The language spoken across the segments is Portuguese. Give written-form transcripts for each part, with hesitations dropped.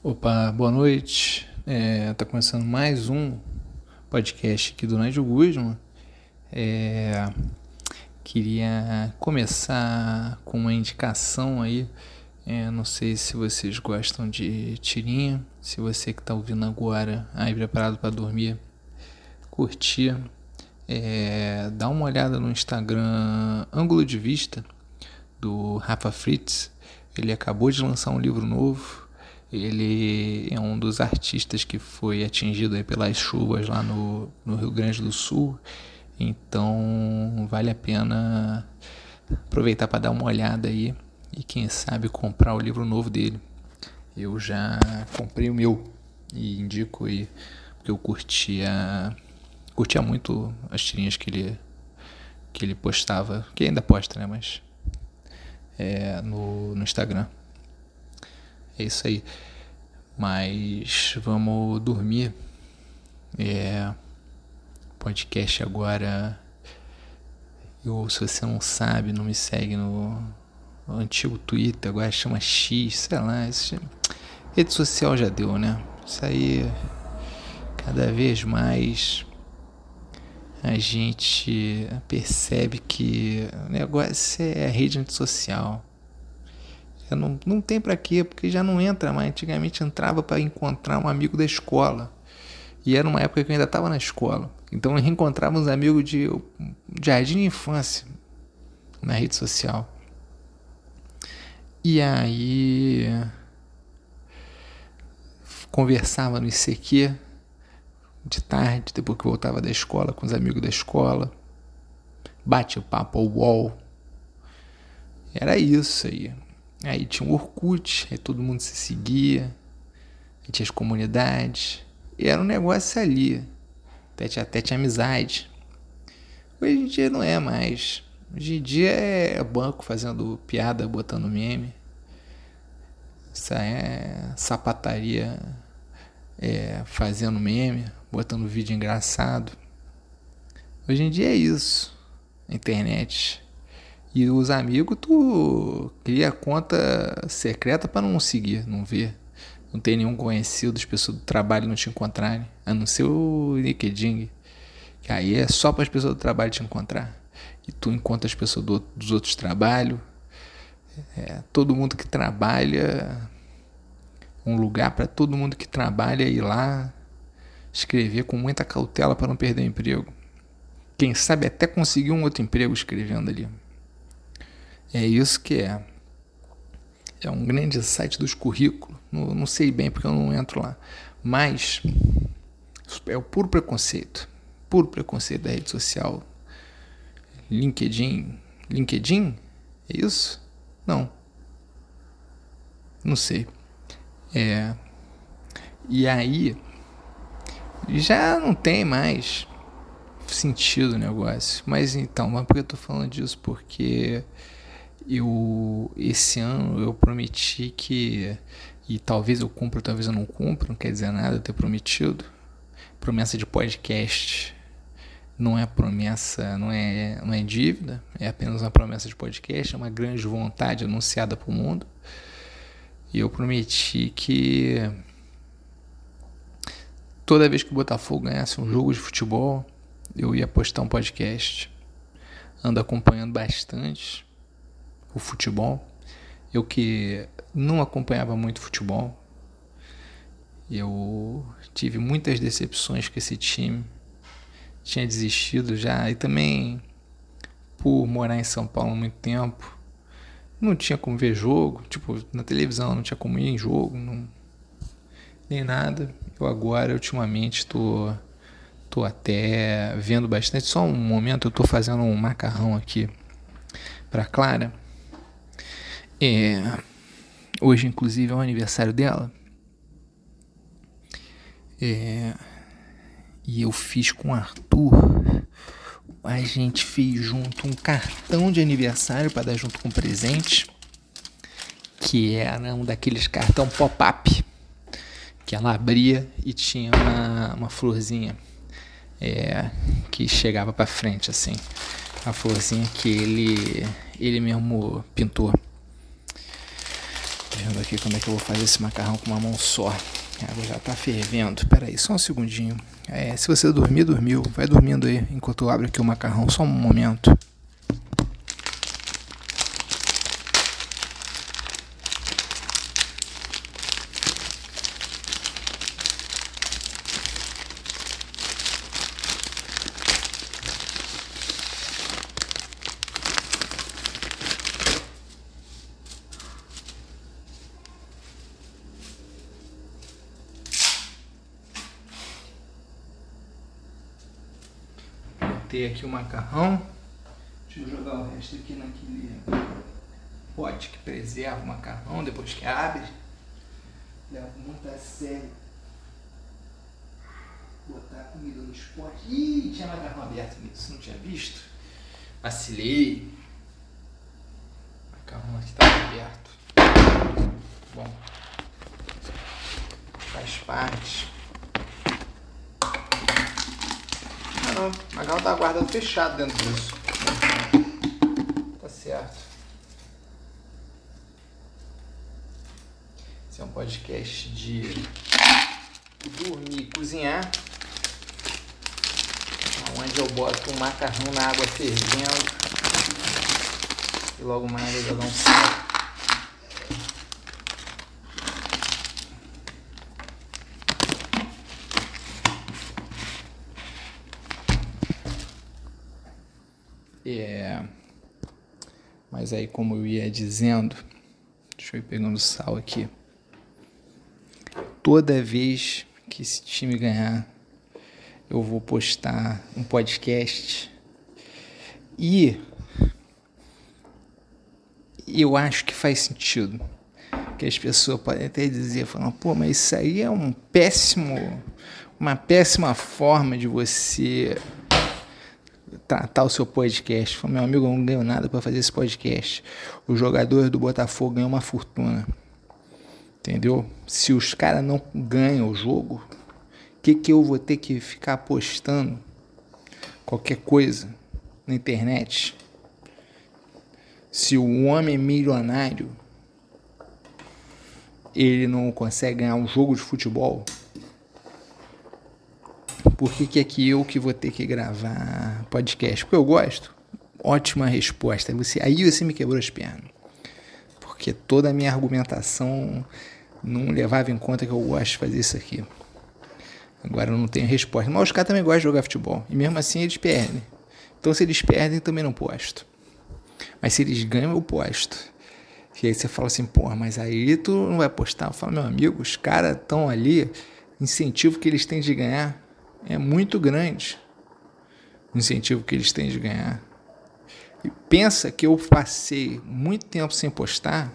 Opa, boa noite. Tá começando mais um podcast aqui do Nigel Guzman. Queria começar com uma indicação aí. Não sei se vocês gostam de tirinha. Se você que tá ouvindo agora, aí preparado para dormir, curtir, dá uma olhada no Instagram Ângulo de Vista do Rafa Fritz. Ele acabou de lançar um livro novo. Ele é um dos artistas que foi atingido aí pelas chuvas lá no Rio Grande do Sul. Então vale a pena aproveitar para dar uma olhada aí e quem sabe comprar o livro novo dele. Eu já comprei o meu e indico aí, porque eu curtia muito as tirinhas que ele postava, que ainda posta, né, mas no Instagram. É isso aí. Mas vamos dormir. Podcast agora. Se você não sabe, não me segue no antigo Twitter, agora chama X, sei lá. Rede social já deu, né? Isso aí, cada vez mais a gente percebe que o negócio é rede social. Não tem pra quê, porque já não entra mais. Antigamente entrava para encontrar um amigo da escola. E era uma época que eu ainda estava na escola. Então eu reencontrava uns amigos de jardim de infância na rede social. E aí conversava no ICQ de tarde, depois que eu voltava da escola, com os amigos da escola. Bate o papo ao UOL. Era isso aí. Aí tinha um Orkut, aí todo mundo se seguia, aí tinha as comunidades, e era um negócio ali, tete a tete amizade. Hoje em dia não é mais. Hoje em dia é banco fazendo piada, botando meme. Isso é sapataria fazendo meme, botando vídeo engraçado. Hoje em dia é isso, internet. E os amigos, tu cria conta secreta para não seguir, não ver. Não tem nenhum conhecido, as pessoas do trabalho não te encontrarem. A não ser o LinkedIn. Que aí é só para as pessoas do trabalho te encontrar. E tu encontra as pessoas dos outros trabalhos. Todo mundo que trabalha. Um lugar para todo mundo que trabalha ir lá. Escrever com muita cautela para não perder o emprego. Quem sabe até conseguir um outro emprego escrevendo ali. É isso que é. É um grande site dos currículos. Não sei bem porque eu não entro lá. Mas é o puro preconceito. Puro preconceito da rede social. LinkedIn. LinkedIn? É isso? Não. Não sei. E aí já não tem mais sentido o negócio. Mas por que eu tô falando disso? Porque esse ano eu prometi que, e talvez eu cumpra, talvez eu não cumpra, não quer dizer nada eu ter prometido. Promessa de podcast não é promessa, não é dívida, é apenas uma promessa de podcast, é uma grande vontade anunciada para o mundo. E eu prometi que toda vez que o Botafogo ganhasse um jogo de futebol, eu ia postar um podcast. Ando acompanhando bastante o futebol. Eu que não acompanhava muito futebol, eu tive muitas decepções com esse time, tinha desistido já, e também por morar em São Paulo há muito tempo, não tinha como ver jogo, tipo, na televisão não tinha como ir em jogo, nem nada. Eu agora, ultimamente, tô até vendo bastante. Só um momento, eu tô fazendo um macarrão aqui pra Clara. Hoje, inclusive, é o aniversário dela. E eu fiz com o Arthur. A gente fez junto um cartão de aniversário para dar junto com o presente. Que era um daqueles cartão pop-up. Que ela abria e tinha uma florzinha. Que chegava pra frente, assim. A florzinha que ele mesmo pintou. Vendo aqui como é que eu vou fazer esse macarrão com uma mão só. A água já tá fervendo. Pera aí, só um segundinho. Se você dormir, dormiu. Vai dormindo aí enquanto eu abro aqui o macarrão. Só um momento. Botei aqui o macarrão. Deixa eu jogar o resto aqui naquele pote que preserva o macarrão depois que abre. Levo muito a sério botar a comida nos potes. Ih, tinha macarrão aberto nisso, não tinha visto? Vacilei. O macarrão aqui estava aberto. Bom, faz parte. Não, o macarrão tá guardado fechado dentro disso. Tá certo. Esse é um podcast de dormir e cozinhar, onde eu boto o macarrão na água fervendo e logo mais eu jogar um sal. Mas aí, como eu ia dizendo, deixa eu ir pegando sal aqui. Toda vez que esse time ganhar, eu vou postar um podcast. E eu acho que faz sentido. Que as pessoas podem até dizer, falando, pô, mas isso aí é uma péssima forma de você tratar o seu podcast. Falei, meu amigo, eu não ganho nada para fazer esse podcast. Os jogadores do Botafogo ganham uma fortuna. Entendeu? Se os caras não ganham o jogo, o que eu vou ter que ficar postando qualquer coisa na internet? Se o homem milionário ele não consegue ganhar um jogo de futebol, por que aqui eu que vou ter que gravar podcast? Porque eu gosto? Ótima resposta. Aí você me quebrou as pernas. Porque toda a minha argumentação não levava em conta que eu gosto de fazer isso aqui. Agora eu não tenho resposta. Mas os caras também gostam de jogar futebol. E mesmo assim eles perdem. Então se eles perdem, também não posto. Mas se eles ganham, eu posto. E aí você fala assim, porra, mas aí tu não vai postar. Eu falo, meu amigo, os caras estão ali, o incentivo que eles têm de ganhar é muito grande. O incentivo que eles têm de ganhar. E pensa que eu passei muito tempo sem postar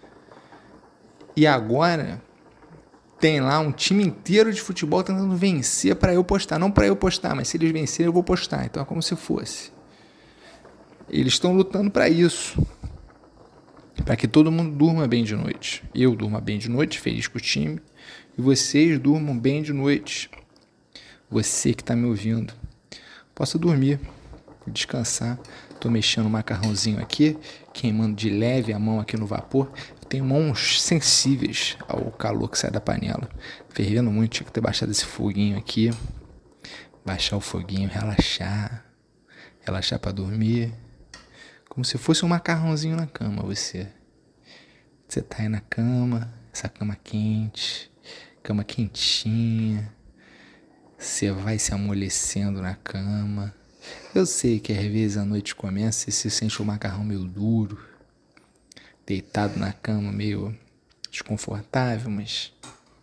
e agora tem lá um time inteiro de futebol tentando vencer para eu postar. Não para eu postar, mas se eles vencerem eu vou postar. Então é como se fosse. Eles estão lutando para isso. Para que todo mundo durma bem de noite. Eu durma bem de noite, feliz com o time. E vocês durmam bem de noite. Você que está me ouvindo. Possa dormir, descansar. Estou mexendo o macarrãozinho aqui, queimando de leve a mão aqui no vapor. Eu tenho mãos sensíveis ao calor que sai da panela. Fervendo muito, tinha que ter baixado esse foguinho aqui. Baixar o foguinho, relaxar. Relaxar para dormir. Como se fosse um macarrãozinho na cama, você. Você tá aí na cama, essa cama quente, cama quentinha. Você vai se amolecendo na cama. Eu sei que às vezes a noite começa e você sente o macarrão meio duro, deitado na cama, meio desconfortável, mas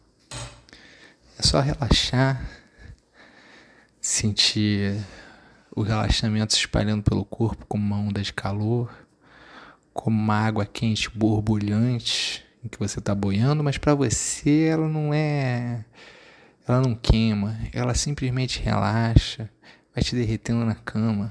é só relaxar, sentir o relaxamento se espalhando pelo corpo como uma onda de calor, como uma água quente borbulhante em que você está boiando, mas para você ela não queima, ela simplesmente relaxa, vai te derretendo na cama.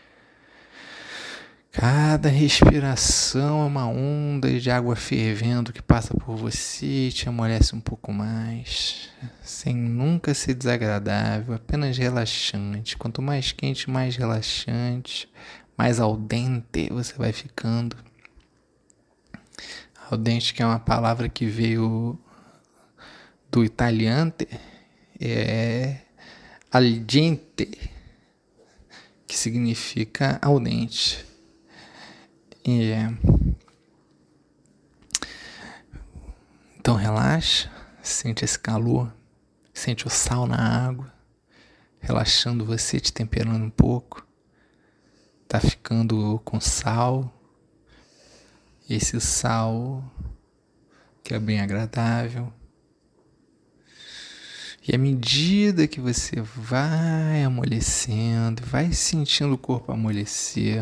Cada respiração é uma onda de água fervendo que passa por você e te amolece um pouco mais, sem nunca ser desagradável, apenas relaxante. Quanto mais quente, mais relaxante, mais al dente você vai ficando. Audente, que é uma palavra que veio do italiante, é al dente, que significa ao dente. Então relaxa, sente esse calor, sente o sal na água, relaxando você, te temperando um pouco. Tá ficando com sal. Esse sal que é bem agradável. E à medida que você vai amolecendo, vai sentindo o corpo amolecer,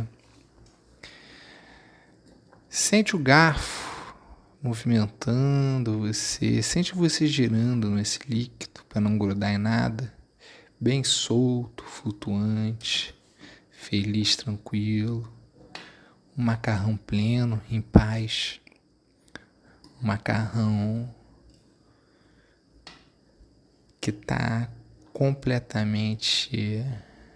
sente o garfo movimentando você, sente você girando nesse líquido para não grudar em nada, bem solto, flutuante, feliz, tranquilo, um macarrão pleno, em paz, um macarrão que está completamente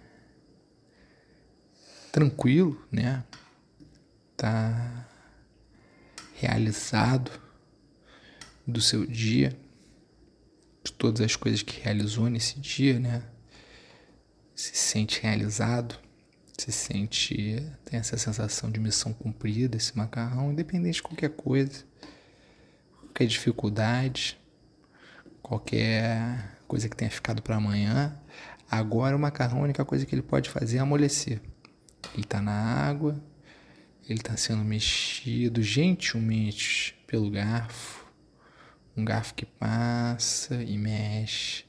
tranquilo, né? Tá realizado do seu dia, de todas as coisas que realizou nesse dia, né? Se sente realizado, tem essa sensação de missão cumprida, esse macarrão, independente de qualquer coisa, qualquer dificuldade, qualquer coisa que tenha ficado para amanhã. Agora o macarrão, a única coisa que ele pode fazer é amolecer. Ele está na água, ele está sendo mexido gentilmente pelo garfo. Um garfo que passa e mexe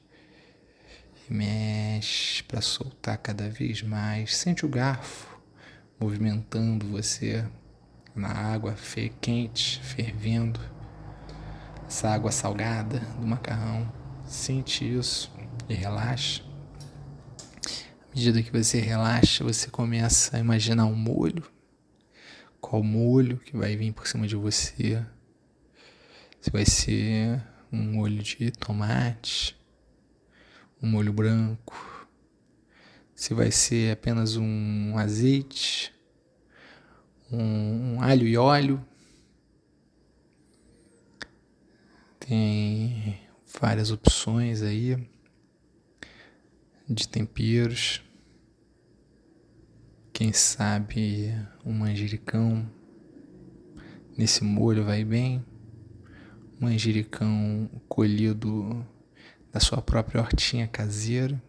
para soltar cada vez mais. Sente o garfo movimentando você na água quente, fervendo. Essa água salgada do macarrão. Sente isso e relaxa. À medida que você relaxa, você começa a imaginar um molho. Qual molho que vai vir por cima de você? Se vai ser um molho de tomate, um molho branco, se vai ser apenas um azeite, um alho e óleo. Tem várias opções aí de temperos. Quem sabe um manjericão nesse molho vai bem. Manjericão colhido da sua própria hortinha caseira.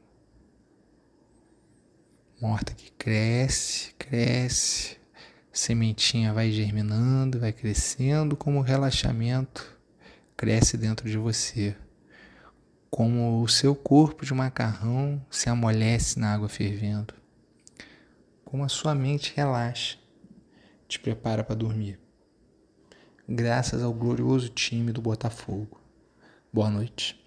Uma horta que cresce. A sementinha vai germinando, vai crescendo, como o relaxamento cresce dentro de você. Como o seu corpo de macarrão se amolece na água fervendo. Como a sua mente relaxa, te prepara para dormir. Graças ao glorioso time do Botafogo. Boa noite.